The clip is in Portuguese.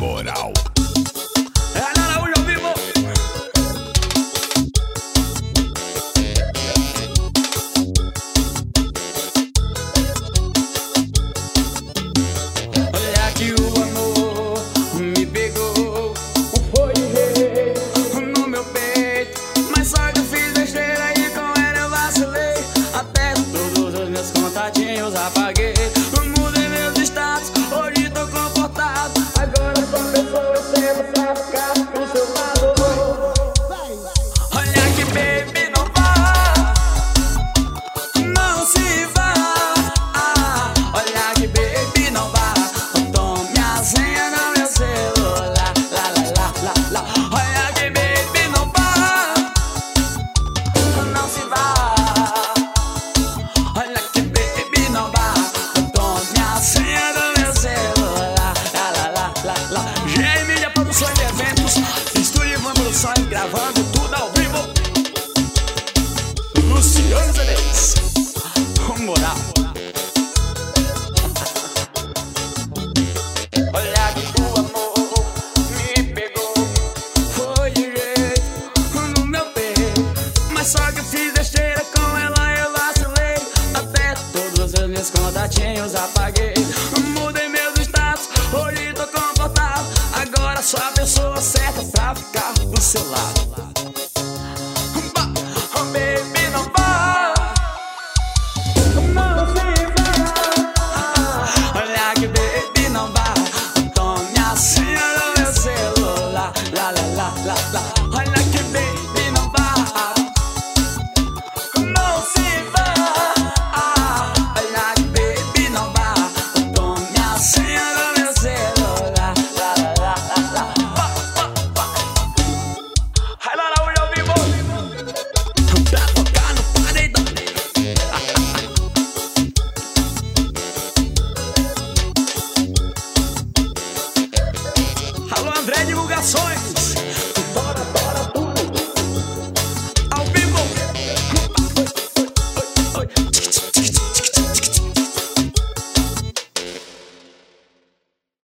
Moral. Araújo ao vivo. Olha que o amor me pegou, foi no meu peito, mas só que eu fiz besteira e com ela eu vacilei. Até todos os meus contatinhos apaguei. Mudei meus status, hoje tô comportado. Agora sou pessoa sempre pra ficar do seu lado. Olha que baby, não vá, não se vá. Olha que baby, não vá, tome a senha no meu celular. Olha que baby, não vá, não se vá. Olha que baby, não vá, tome a senha do meu celular. GR Mídia Produções e Eventos, Estúdio Ivan Produções, gravando